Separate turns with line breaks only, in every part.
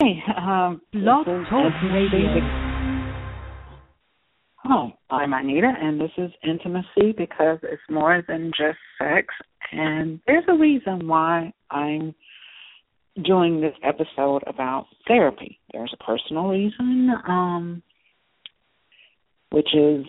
Blog
this is
Talk
Intimacy.
Radio.
Hi, I'm Anita, and this is Intimacy because it's more than just sex. And there's a reason why I'm doing this episode about therapy. There's a personal reason, which is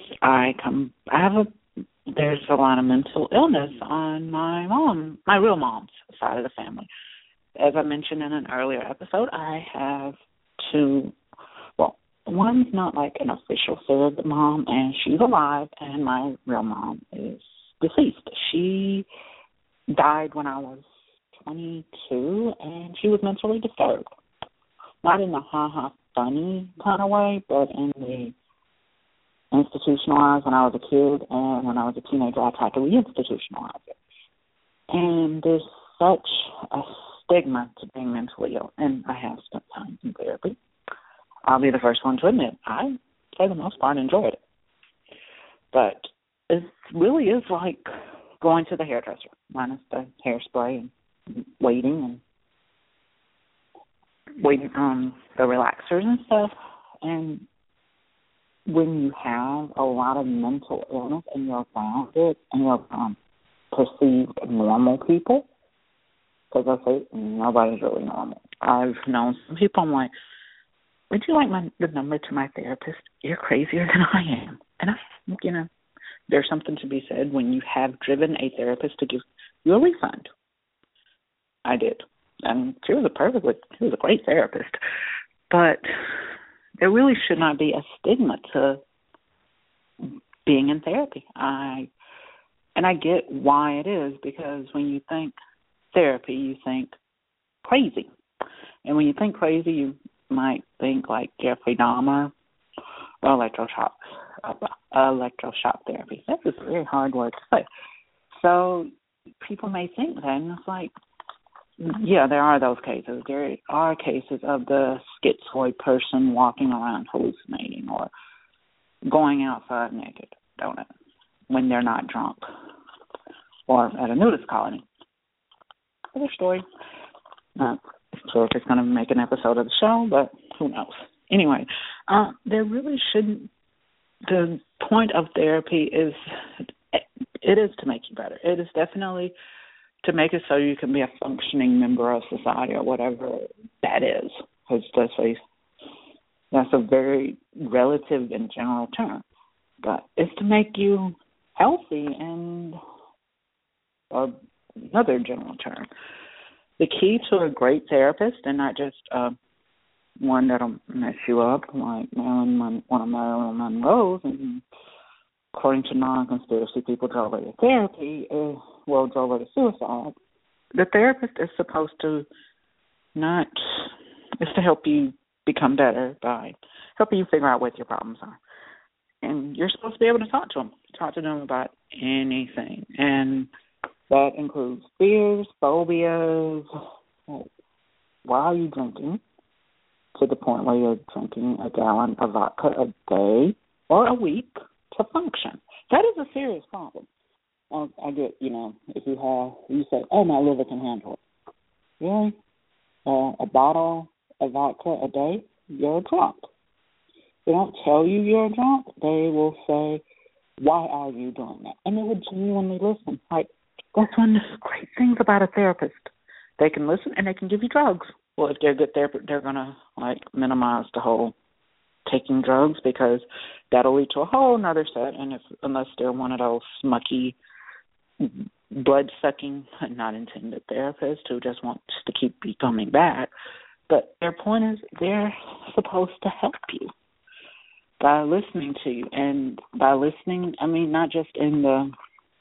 there's a lot of mental illness on my real mom's side of the family. As I mentioned in an earlier episode, I have two. Well, one's not like an official surrogate mom, and she's alive, and my real mom is deceased. She died when I was 22, and she was mentally disturbed. Not in the funny kind of way, but in the institutionalized when I was a kid, and when I was a teenager, I tried to reinstitutionalize it. And there's such a stigma to being mentally ill, and I have spent time in therapy. I'll be the first one to admit I, for the most part, enjoyed it. But it really is like going to the hairdresser, minus the hairspray and waiting on the relaxers and stuff. And when you have a lot of mental illness and you're around it and you're perceived normal people, because I say nobody's really normal. I've known some people, I'm like, would you like the number to my therapist? You're crazier than I am. And there's something to be said when you have driven a therapist to give you a refund. I did. And she was a great therapist. But there really should not be a stigma to being in therapy. I get why it is, because when you think therapy, you think crazy. And when you think crazy, you might think like Jeffrey Dahmer or electroshock therapy. That's a very hard word to say. So people may think that, and it's like, yeah, there are those cases. There are cases of the schizoid person walking around hallucinating or going outside naked, don't it, when they're not drunk, or at a nudist colony. Other story. Not sure if it's going to make an episode of the show, but who knows. Anyway, there really shouldn't. The point of therapy is to make you better. It is definitely to make it so you can be a functioning member of society or whatever that is. Because that's a very relative and general term. But it's to make you healthy and another general term. The key to a great therapist, and not just one that'll mess you up, like one of Marilyn Monroe's, and according to non-conspiracy people, drove her to therapy, drove her to suicide. The therapist is supposed to to help you become better by helping you figure out what your problems are. And you're supposed to be able to talk to them about anything. And that includes fears, phobias. Why are you drinking? To the point where you're drinking a gallon of vodka a day or a week to function. That is a serious problem. I get, if you say, oh, my liver can handle it. Really? A bottle of vodka a day? You're drunk. They don't tell you you're drunk. They will say, why are you doing that? And they would genuinely listen. Like, that's one of the great things about a therapist. They can listen and they can give you drugs. Well, if they're a good therapist, they're going to, minimize the whole taking drugs, because that'll lead to a whole nother set. And unless they're one of those smucky, blood-sucking, not intended therapists who just want to keep you coming back. But their point is they're supposed to help you by listening to you. And by listening, I mean not just in the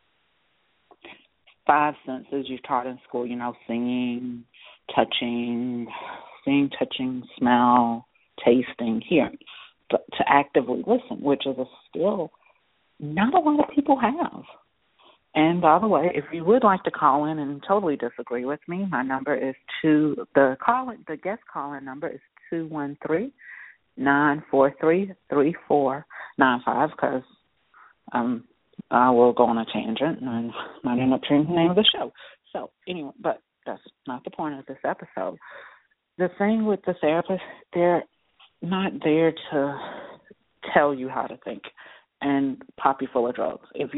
5 senses you're taught in school, singing, touching, smell, tasting, hearing, but to actively listen, which is a skill not a lot of people have. And by the way, if you would like to call in and totally disagree with me, my number is the guest call-in number is 213-943-3495, because I will go on a tangent and might end up changing the name of the show. So anyway, but that's not the point of this episode. the thing with the therapist, they're not there to tell you how to think and pop you full of drugs. If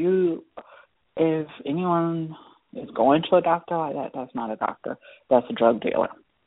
anyone is going to a doctor like that, that's not a doctor. That's a drug dealer.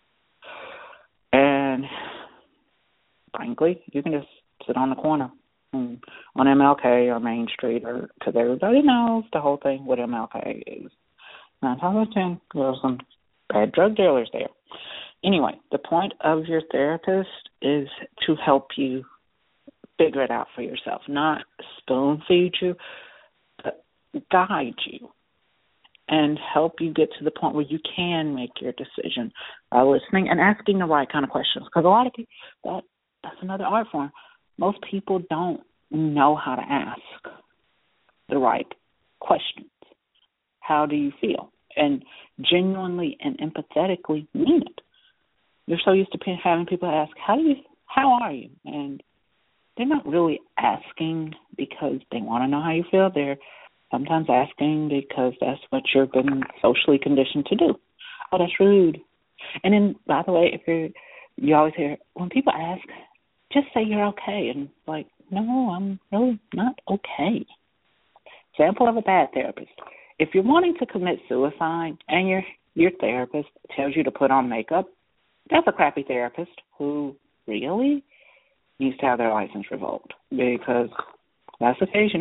And frankly, you can just sit on the corner on MLK or Main Street, or because everybody knows the whole thing with MLK is 9 times out of 10, there are some bad drug dealers there. Anyway, the point of your therapist is to help you figure it out for yourself, not spoon feed you, but guide you and help you get to the point where you can make your decision by listening and asking the right kind of questions. Because a lot of people, that's another art form. Most people don't know how to ask the right questions. How do you feel? And genuinely and empathetically mean it. You're so used to having people ask, how are you? And they're not really asking because they want to know how you feel. They're sometimes asking because that's what you've been socially conditioned to do. Oh, that's rude. And then, by the way, you always hear, when people ask, just say you're okay. And like, no, I'm really not okay. Example of a bad therapist. If you're wanting to commit suicide and your therapist tells you to put on makeup, that's a crappy therapist who really needs to have their license revoked, because that's the case,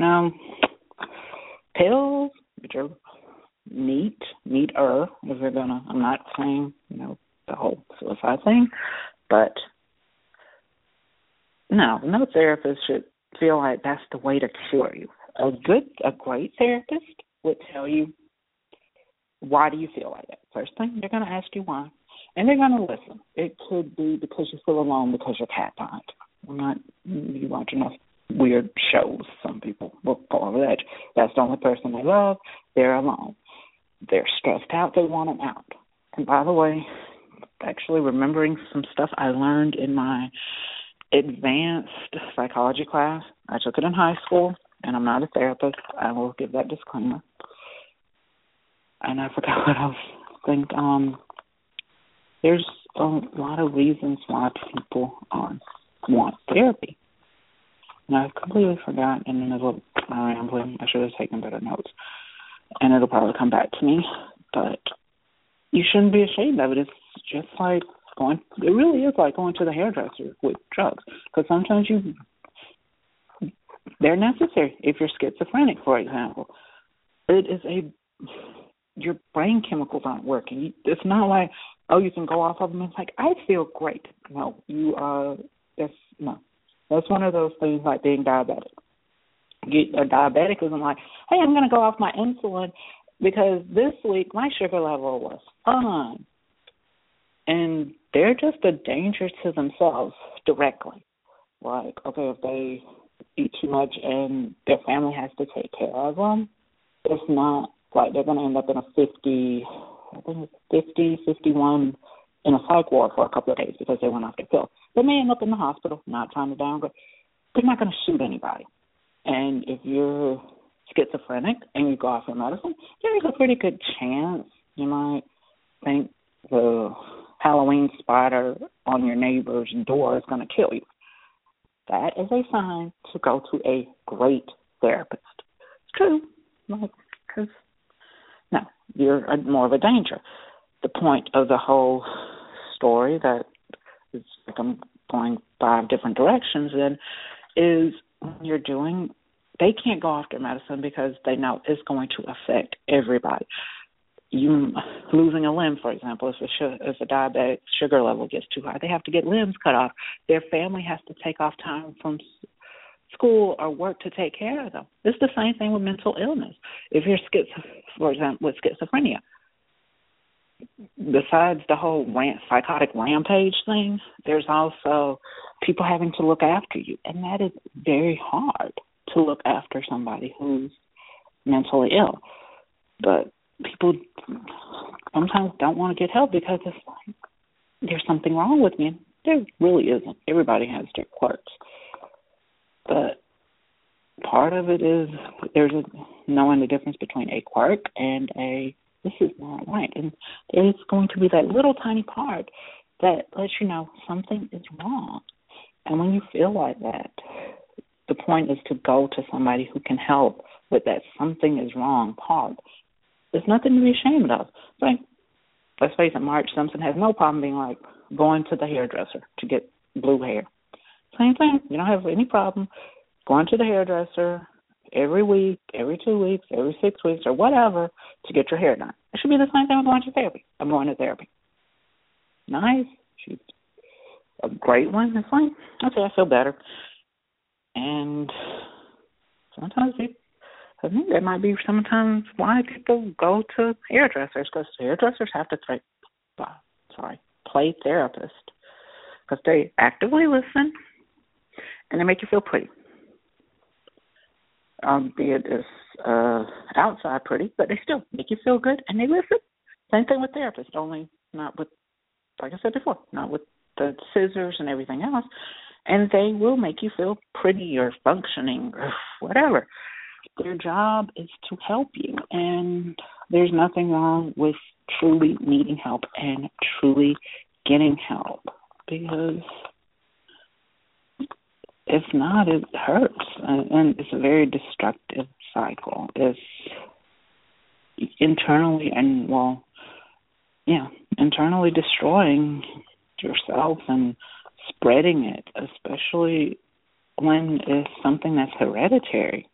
pills, which are neater, if you're gonna, I'm not saying, the whole suicide thing, but no therapist should feel like that's the way to cure you. A great therapist would tell you, why do you feel like that? First thing, they're going to ask you why, and they're going to listen. It could be because you feel alone because your cat died. You watch enough weird shows. Some people will call that. That's the only person they love. They're alone. They're stressed out. They want them out. And by the way, actually remembering some stuff I learned in my advanced psychology class. I took it in high school, and I'm not a therapist. I will give that disclaimer. And I forgot what I was thinking. There's a lot of reasons why people want therapy. And I completely forgot in the middle of my rambling. I should have taken better notes. And it'll probably come back to me. But you shouldn't be ashamed of it. It's just like it really is like going to the hairdresser with drugs. Because sometimes they're necessary. If you're schizophrenic, for example, your brain chemicals aren't working. It's not like, you can go off of them. It's like, I feel great. No, that's one of those things like being diabetic. A diabetic isn't like, hey, I'm going to go off my insulin because this week my sugar level was fine. And they're just a danger to themselves directly. Like, okay, if they eat too much and their family has to take care of them, it's not like they're going to end up in a 51 in a psych ward for a couple of days because they went off their pill. They may end up in the hospital, not trying to downgrade. They're not going to shoot anybody. And if you're schizophrenic and you go off your medicine, there's a pretty good chance you might think the Halloween spider on your neighbor's door is going to kill you. That is a sign to go to a great therapist. It's true. Because, no, you're more of a danger. The point of the whole story that is like I'm going 5 different directions in is when they can't go off their medicine because they know it's going to affect everybody. You losing a limb, for example, if a diabetic sugar level gets too high, they have to get limbs cut off. Their family has to take off time from school or work to take care of them. It's the same thing with mental illness. If you're for example, with schizophrenia, besides the whole psychotic rampage thing, there's also people having to look after you, and that is very hard to look after somebody who's mentally ill. But people sometimes don't want to get help because it's like, there's something wrong with me. There really isn't. Everybody has their quirks. But part of it is knowing the difference between a quirk and this is not right. And there's going to be that little tiny part that lets you know something is wrong. And when you feel like that, the point is to go to somebody who can help with that something is wrong part. There's nothing to be ashamed of. Like, let's face it, Marge Simpson has no problem being like going to the hairdresser to get blue hair. Same thing. You don't have any problem going to the hairdresser every week, every 2 weeks, every 6 weeks, or whatever to get your hair done. It should be the same thing with going to therapy. I'm going to therapy. Nice. She's a great one. It's like, okay, I feel better. And sometimes I think there might be sometimes why people go to hairdressers, because hairdressers have to play therapist, because they actively listen and they make you feel pretty. Be it as outside pretty, but they still make you feel good and they listen. Same thing with therapists, only not with, like I said before, not with the scissors and everything else. And they will make you feel pretty or functioning or whatever. Their job is to help you, and there's nothing wrong with truly needing help and truly getting help, because if not, it hurts, and it's a very destructive cycle. It's internally internally destroying yourself and spreading it, especially when it's something that's hereditary.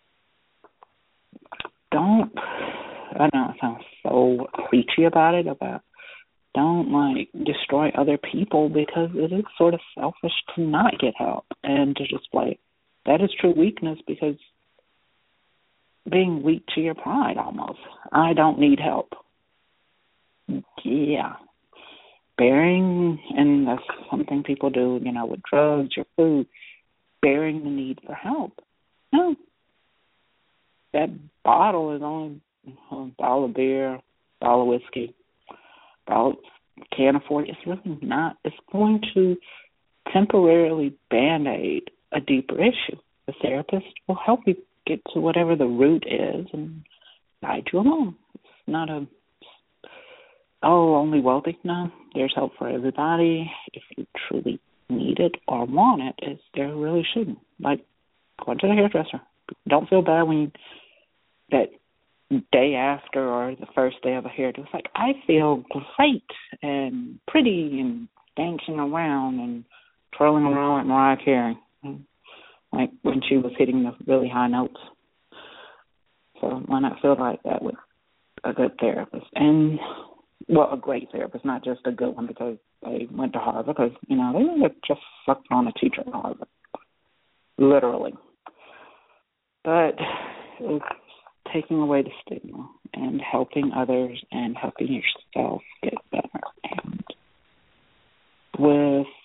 I know it sounds so preachy about it, don't destroy other people, because it is sort of selfish to not get help and to just play. That is true weakness, because being weak to your pride almost. I don't need help. Yeah. Bearing, and that's something people do, with drugs or food, bearing the need for help. No. That bottle is only a bottle of beer, bottle of whiskey, can't afford it. It's really not. It's going to temporarily band-aid a deeper issue. The therapist will help you get to whatever the root is and guide you along. It's not only wealthy. No, there's help for everybody. If you truly need it or want it, there really shouldn't. Like going to the hairdresser. Don't feel bad when that day after or the first day of a hairdo. It's like, I feel great and pretty and dancing around and twirling around like Mariah Carey, like when she was hitting the really high notes. So why not feel like that with a good therapist? And, a great therapist, not just a good one because they went to Harvard, because, they just sucked on a teacher at Harvard, literally. But it's taking away the stigma and helping others and helping yourself get better. And with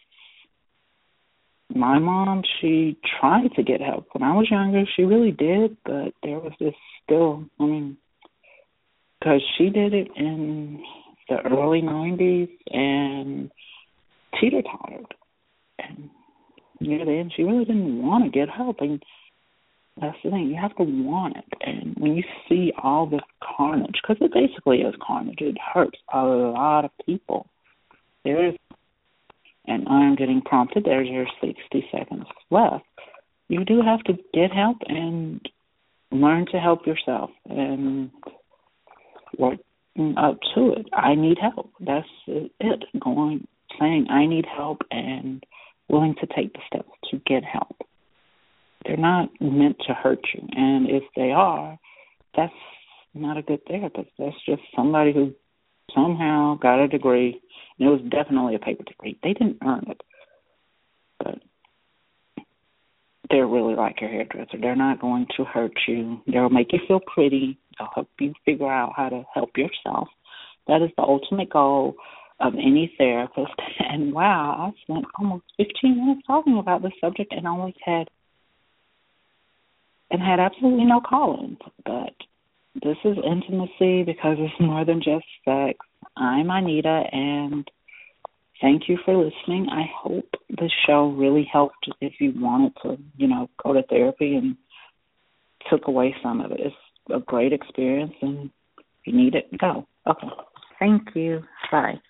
my mom, she tried to get help. When I was younger, she really did, but there was this still, because she did it in the early 90s and teeter-tottered. And near the end, she really didn't want to get help. And that's the thing. You have to want it. And when you see all this carnage, because it basically is carnage, it hurts a lot of people. And I'm getting prompted, there's your 60 seconds left. You do have to get help and learn to help yourself and work up to it. I need help. That's it. Saying I need help and willing to take the steps to get help. They're not meant to hurt you. And if they are, that's not a good therapist. That's just somebody who somehow got a degree. And it was definitely a paper degree. They didn't earn it. But they're really like your hairdresser. They're not going to hurt you. They'll make you feel pretty. They'll help you figure out how to help yourself. That is the ultimate goal of any therapist. And wow, I spent almost 15 minutes talking about this subject and had absolutely no call-ins. But this is intimacy because it's more than just sex. I'm Anita, and thank you for listening. I hope the show really helped if you wanted to, go to therapy and took away some of it. It's a great experience, and if you need it, go. Okay. Thank you. Bye.